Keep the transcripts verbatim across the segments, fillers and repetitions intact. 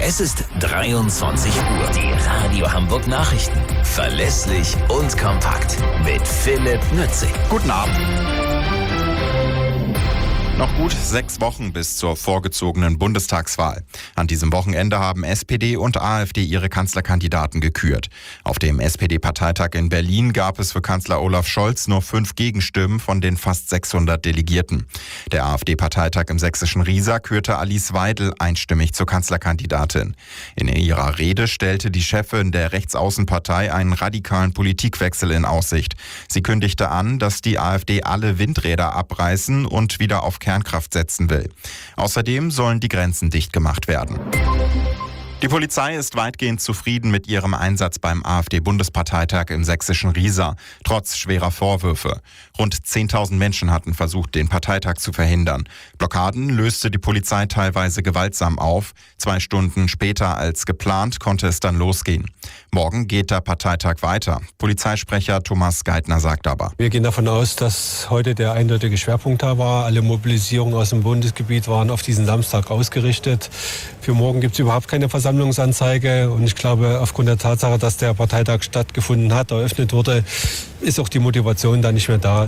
Es ist dreiundzwanzig Uhr. Die Radio Hamburg Nachrichten. Verlässlich und kompakt. Mit Philipp Nützig. Guten Abend. Noch gut sechs Wochen bis zur vorgezogenen Bundestagswahl. An diesem Wochenende haben S P D und AfD ihre Kanzlerkandidaten gekürt. Auf dem S P D-Parteitag in Berlin gab es für Kanzler Olaf Scholz nur fünf Gegenstimmen von den fast sechshundert Delegierten. Der AfD-Parteitag im sächsischen Riesa kürte Alice Weidel einstimmig zur Kanzlerkandidatin. In ihrer Rede stellte die Chefin der Rechtsaußenpartei einen radikalen Politikwechsel in Aussicht. Sie kündigte an, dass die AfD alle Windräder abreißen und wieder auf Kernkraft setzen will. Außerdem sollen die Grenzen dicht gemacht werden. Die Polizei ist weitgehend zufrieden mit ihrem Einsatz beim AfD-Bundesparteitag im sächsischen Riesa, trotz schwerer Vorwürfe. Rund zehntausend Menschen hatten versucht, den Parteitag zu verhindern. Blockaden löste die Polizei teilweise gewaltsam auf. Zwei Stunden später als geplant konnte es dann losgehen. Morgen geht der Parteitag weiter. Polizeisprecher Thomas Geithner sagt aber: Wir gehen davon aus, dass heute der eindeutige Schwerpunkt da war. Alle Mobilisierungen aus dem Bundesgebiet waren auf diesen Samstag ausgerichtet. Für morgen gibt es überhaupt keine Versammlungsanzeige. Und ich glaube, aufgrund der Tatsache, dass der Parteitag stattgefunden hat, eröffnet wurde, ist auch die Motivation da nicht mehr da.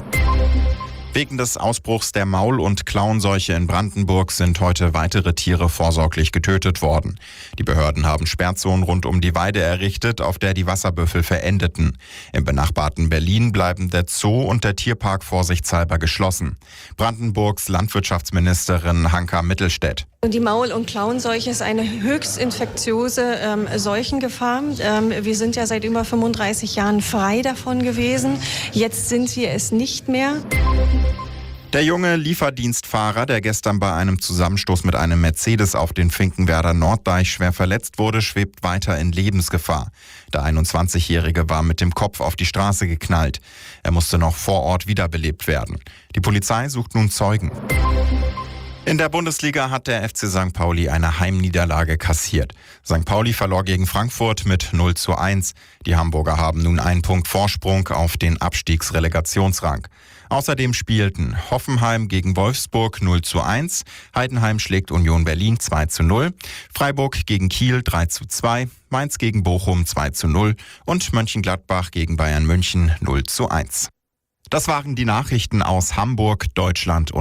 Wegen des Ausbruchs der Maul- und Klauenseuche in Brandenburg sind heute weitere Tiere vorsorglich getötet worden. Die Behörden haben Sperrzonen rund um die Weide errichtet, auf der die Wasserbüffel verendeten. Im benachbarten Berlin bleiben der Zoo und der Tierpark vorsichtshalber geschlossen. Brandenburgs Landwirtschaftsministerin Hanka Mittelstädt: Die Maul- und Klauenseuche ist eine höchst infektiöse ähm, Seuchengefahr. Ähm, wir sind ja seit über fünfunddreißig Jahren frei davon gewesen. Jetzt sind wir es nicht mehr. Der junge Lieferdienstfahrer, der gestern bei einem Zusammenstoß mit einem Mercedes auf den Finkenwerder Norddeich schwer verletzt wurde, schwebt weiter in Lebensgefahr. Der einundzwanzigjährige war mit dem Kopf auf die Straße geknallt. Er musste noch vor Ort wiederbelebt werden. Die Polizei sucht nun Zeugen. In der Bundesliga hat der F C Sankt Pauli eine Heimniederlage kassiert. Sankt Pauli verlor gegen Frankfurt mit null zu eins. Die Hamburger haben nun einen Punkt Vorsprung auf den Abstiegsrelegationsrang. Außerdem spielten Hoffenheim gegen Wolfsburg null zu eins, Heidenheim schlägt Union Berlin zwei zu null, Freiburg gegen Kiel drei zu zwei, Mainz gegen Bochum zwei zu null und Mönchengladbach gegen Bayern München null zu eins. Das waren die Nachrichten aus Hamburg, Deutschland und